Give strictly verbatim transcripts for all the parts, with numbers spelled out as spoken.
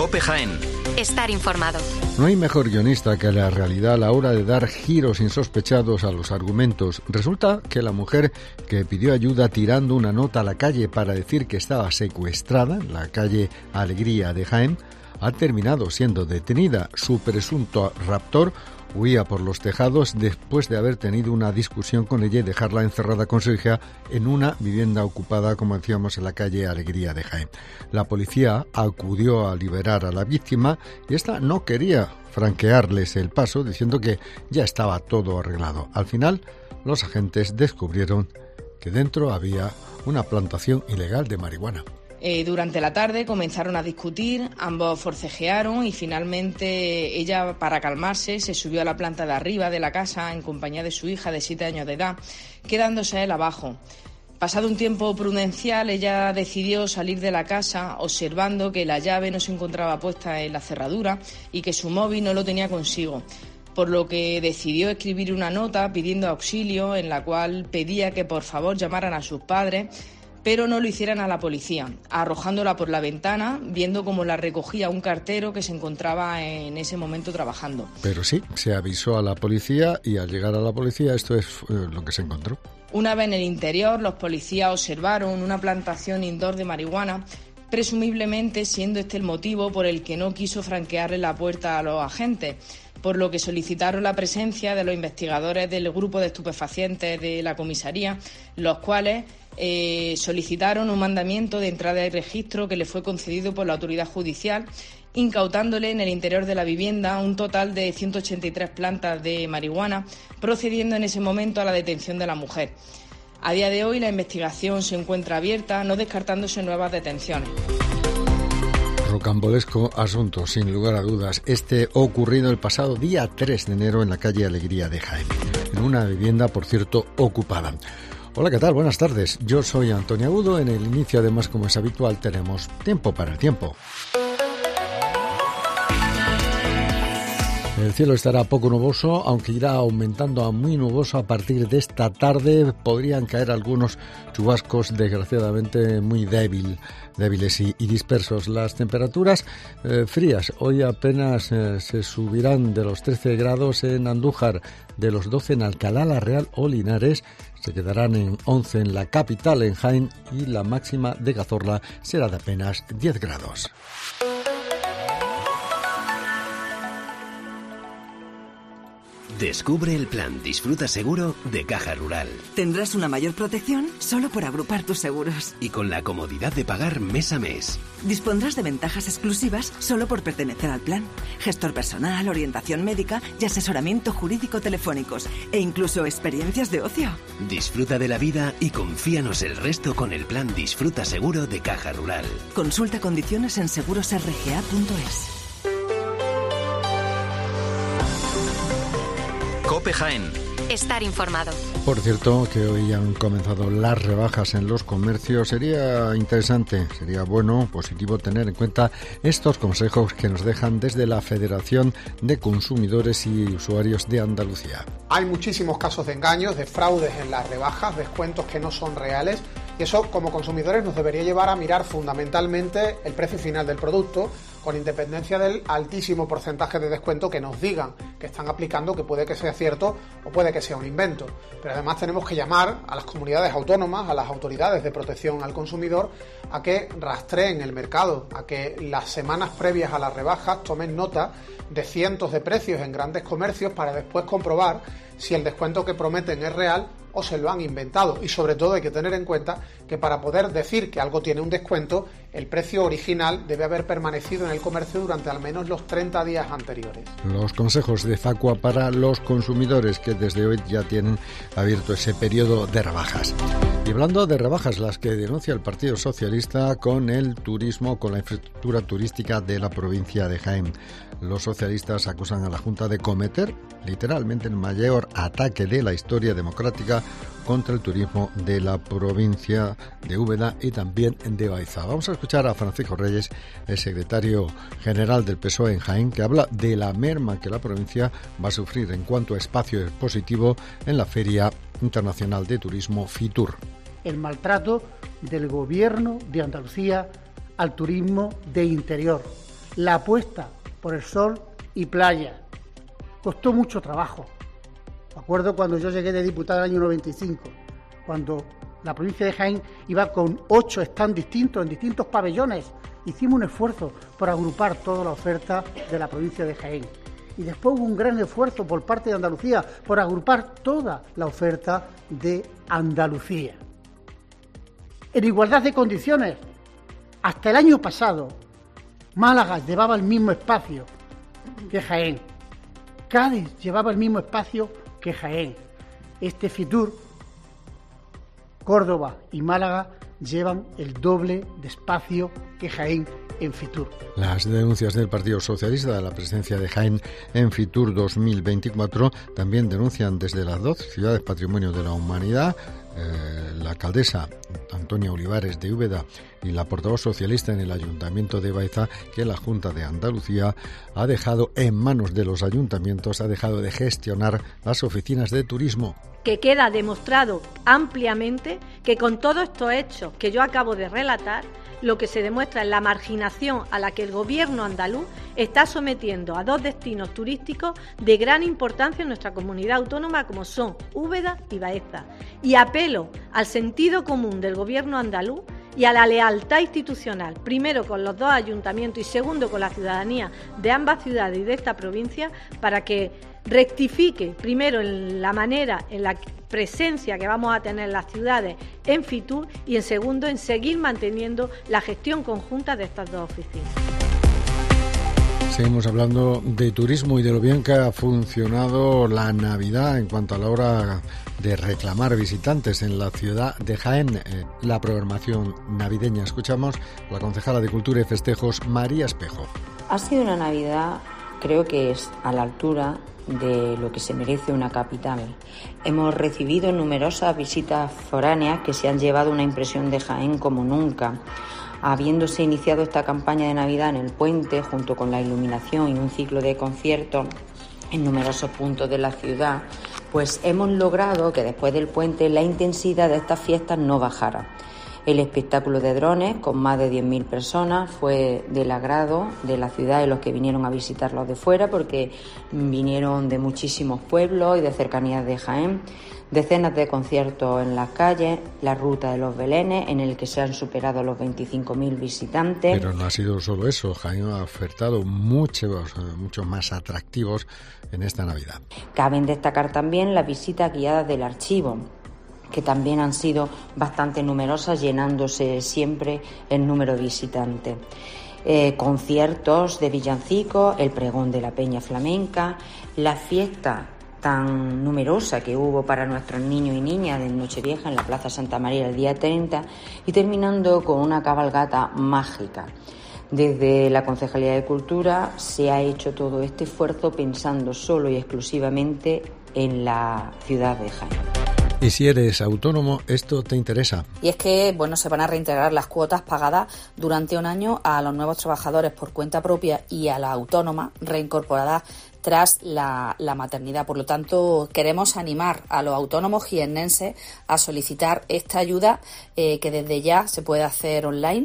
COPE Jaén. Estar informado. No hay mejor guionista que la realidad a la hora de dar giros insospechados a los argumentos. Resulta que la mujer que pidió ayuda tirando una nota a la calle para decir que estaba secuestrada, en la calle Alegría de Jaén, ha terminado siendo detenida. Su presunto raptor huía por los tejados después de haber tenido una discusión con ella y dejarla encerrada con su hija en una vivienda ocupada, como decíamos, en la calle Alegría de Jaén. La policía acudió a liberar a la víctima y esta no quería franquearles el paso, diciendo que ya estaba todo arreglado. Al final, los agentes descubrieron que dentro había una plantación ilegal de marihuana. Eh, durante la tarde comenzaron a discutir, ambos forcejearon y finalmente ella, para calmarse, se subió a la planta de arriba de la casa en compañía de su hija de siete años de edad, quedándose él abajo. Pasado un tiempo prudencial, ella decidió salir de la casa observando que la llave no se encontraba puesta en la cerradura y que su móvil no lo tenía consigo, por lo que decidió escribir una nota pidiendo auxilio en la cual pedía que por favor llamaran a sus padres, pero no lo hicieran a la policía, arrojándola por la ventana, viendo cómo la recogía un cartero que se encontraba en ese momento trabajando. Pero sí, se avisó a la policía y al llegar a la policía esto es eh, lo que se encontró. Una vez en el interior, los policías observaron una plantación indoor de marihuana, presumiblemente siendo este el motivo por el que no quiso franquearle la puerta a los agentes, por lo que solicitaron la presencia de los investigadores del grupo de estupefacientes de la comisaría, los cuales eh, solicitaron un mandamiento de entrada y registro que le fue concedido por la autoridad judicial, incautándole en el interior de la vivienda un total de ciento ochenta y tres plantas de marihuana, procediendo en ese momento a la detención de la mujer. A día de hoy la investigación se encuentra abierta, no descartándose nuevas detenciones. Rocambolesco asunto, sin lugar a dudas. Este ocurrido el pasado día tres de enero en la calle Alegría de Jaén, en una vivienda, por cierto, ocupada. Hola, ¿qué tal? Buenas tardes. Yo soy Antonio Agudo. En el inicio, además, como es habitual, tenemos tiempo para el tiempo. El cielo estará poco nuboso, aunque irá aumentando a muy nuboso a partir de esta tarde. Podrían caer algunos chubascos, desgraciadamente muy débil, débiles y, y dispersos. Las temperaturas eh, frías hoy apenas eh, se subirán de los trece grados en Andújar, de los doce en Alcalá la Real o Linares, se quedarán en once en la capital, en Jaén, y la máxima de Cazorla será de apenas diez grados. Descubre el plan Disfruta Seguro de Caja Rural. Tendrás una mayor protección solo por agrupar tus seguros. Y con la comodidad de pagar mes a mes. Dispondrás de ventajas exclusivas solo por pertenecer al plan. Gestor personal, orientación médica y asesoramiento jurídico telefónicos. E incluso experiencias de ocio. Disfruta de la vida y confíanos el resto con el plan Disfruta Seguro de Caja Rural. Consulta condiciones en seguros r g a punto es. COPE Jaén. Estar informado. Por cierto, que hoy han comenzado las rebajas en los comercios. Sería interesante, sería bueno, positivo tener en cuenta estos consejos que nos dejan desde la Federación de Consumidores y Usuarios de Andalucía. Hay muchísimos casos de engaños, de fraudes en las rebajas, descuentos que no son reales. Y eso, como consumidores, nos debería llevar a mirar fundamentalmente el precio final del producto, con independencia del altísimo porcentaje de descuento que nos digan que están aplicando, que puede que sea cierto o puede que sea un invento. Pero además tenemos que llamar a las comunidades autónomas, a las autoridades de protección al consumidor, a que rastreen el mercado, a que las semanas previas a las rebajas tomen nota de cientos de precios en grandes comercios para después comprobar si el descuento que prometen es real o se lo han inventado. Y sobre todo hay que tener en cuenta que para poder decir que algo tiene un descuento, el precio original debe haber permanecido en el comercio durante al menos los treinta días anteriores. Los consejos de Facua para los consumidores, que desde hoy ya tienen abierto ese periodo de rebajas. Y hablando de rebajas, las que denuncia el Partido Socialista con el turismo, con la infraestructura turística de la provincia de Jaén. Los socialistas acusan a la Junta de cometer literalmente el mayor ataque de la historia democrática contra el turismo de la provincia de Úbeda y también de Baeza. Vamos a escuchar a Francisco Reyes, el secretario general del P S O E en Jaén, que habla de la merma que la provincia va a sufrir en cuanto a espacio expositivo en la Feria Internacional de Turismo FITUR. El maltrato del Gobierno de Andalucía al turismo de interior, la apuesta por el sol y playa. Costó mucho trabajo. Me acuerdo cuando yo llegué de diputado en el año noventa y cinco, cuando la provincia de Jaén iba con ocho stands distintos en distintos pabellones. Hicimos un esfuerzo por agrupar toda la oferta de la provincia de Jaén. Y después hubo un gran esfuerzo por parte de Andalucía por agrupar toda la oferta de Andalucía. En igualdad de condiciones, hasta el año pasado, Málaga llevaba el mismo espacio que Jaén. Cádiz llevaba el mismo espacio que Jaén. Este Fitur, Córdoba y Málaga llevan el doble de espacio que Jaén en Fitur. Las denuncias del Partido Socialista de la presencia de Jaén en Fitur dos mil veinticuatro también denuncian desde las dos ciudades Patrimonio de la Humanidad, eh, la alcaldesa Antonia Olivares de Úbeda y la portavoz socialista en el Ayuntamiento de Baeza, que la Junta de Andalucía ha dejado en manos de los ayuntamientos, ha dejado de gestionar las oficinas de turismo. Que queda demostrado ampliamente que con todos estos hechos que yo acabo de relatar, lo que se demuestra es la marginación a la que el gobierno andaluz está sometiendo a dos destinos turísticos de gran importancia en nuestra comunidad autónoma, como son Úbeda y Baeza. Y apelo al sentido común del gobierno andaluz y a la lealtad institucional, primero con los dos ayuntamientos y segundo con la ciudadanía de ambas ciudades y de esta provincia, para que rectifique primero en la manera, en la presencia que vamos a tener en las ciudades en Fitur y en segundo en seguir manteniendo la gestión conjunta de estas dos oficinas. Seguimos hablando de turismo y de lo bien que ha funcionado la Navidad en cuanto a la hora de reclamar visitantes en la ciudad de Jaén. Eh, la programación navideña. Escuchamos a la concejala de Cultura y Festejos, María Espejo. Ha sido una Navidad, creo que es a la altura de lo que se merece una capital. Hemos recibido numerosas visitas foráneas que se han llevado una impresión de Jaén como nunca. Habiéndose iniciado esta campaña de Navidad en el puente, junto con la iluminación y un ciclo de conciertos en numerosos puntos de la ciudad, pues hemos logrado que después del puente la intensidad de estas fiestas no bajara. El espectáculo de drones, con más de diez mil personas, fue del agrado de la ciudad y los que vinieron a visitarlos de fuera, porque vinieron de muchísimos pueblos y de cercanías de Jaén. Decenas de conciertos en las calles, la ruta de los belenes, en el que se han superado los veinticinco mil visitantes. Pero no ha sido solo eso, Jaén ha ofertado muchos, muchos más atractivos en esta Navidad. Caben destacar también las visitas guiadas del archivo, que también han sido bastante numerosas, llenándose siempre el número de visitantes. Eh, conciertos de villancicos, el pregón de la Peña Flamenca, la fiesta tan numerosa que hubo para nuestros niños y niñas de Nochevieja en la Plaza Santa María el día treinta, y terminando con una cabalgata mágica. Desde la Concejalía de Cultura se ha hecho todo este esfuerzo pensando solo y exclusivamente en la ciudad de Jaén. Y si eres autónomo, esto te interesa. Y es que, bueno, se van a reintegrar las cuotas pagadas durante un año a los nuevos trabajadores por cuenta propia y a las autónomas reincorporadas tras la, la maternidad. Por lo tanto, queremos animar a los autónomos jiennenses a solicitar esta ayuda eh, que desde ya se puede hacer online.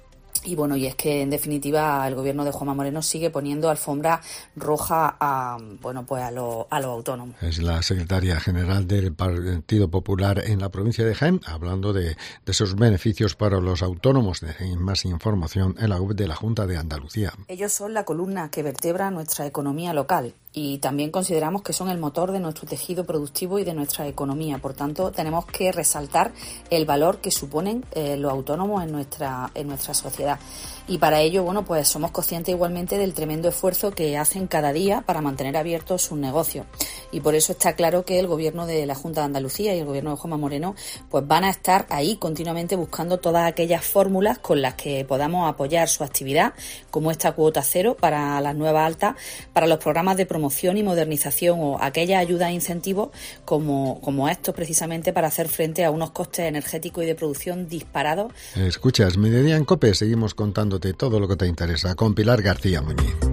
Y bueno, y es que en definitiva el gobierno de Juanma Moreno sigue poniendo alfombra roja a, bueno, pues a, lo, a los autónomos. Es la secretaria general del Partido Popular en la provincia de Jaén, hablando de, de esos beneficios para los autónomos. Dejen más información en la web de la Junta de Andalucía. Ellos son la columna que vertebra nuestra economía local. Y también consideramos que son el motor de nuestro tejido productivo y de nuestra economía. Por tanto, tenemos que resaltar el valor que suponen eh, los autónomos en nuestra en nuestra sociedad. Y para ello, bueno, pues somos conscientes igualmente del tremendo esfuerzo que hacen cada día para mantener abiertos sus negocios. Y por eso está claro que el gobierno de la Junta de Andalucía y el gobierno de Juanma Moreno pues van a estar ahí continuamente buscando todas aquellas fórmulas con las que podamos apoyar su actividad, como esta cuota cero para las nuevas altas, para los programas de promoción y modernización o aquellas ayudas e incentivos como, como estos, precisamente para hacer frente a unos costes energéticos y de producción disparados. Escuchas, Mediodía en COPE, seguimos contándote todo lo que te interesa con Pilar García Muñiz.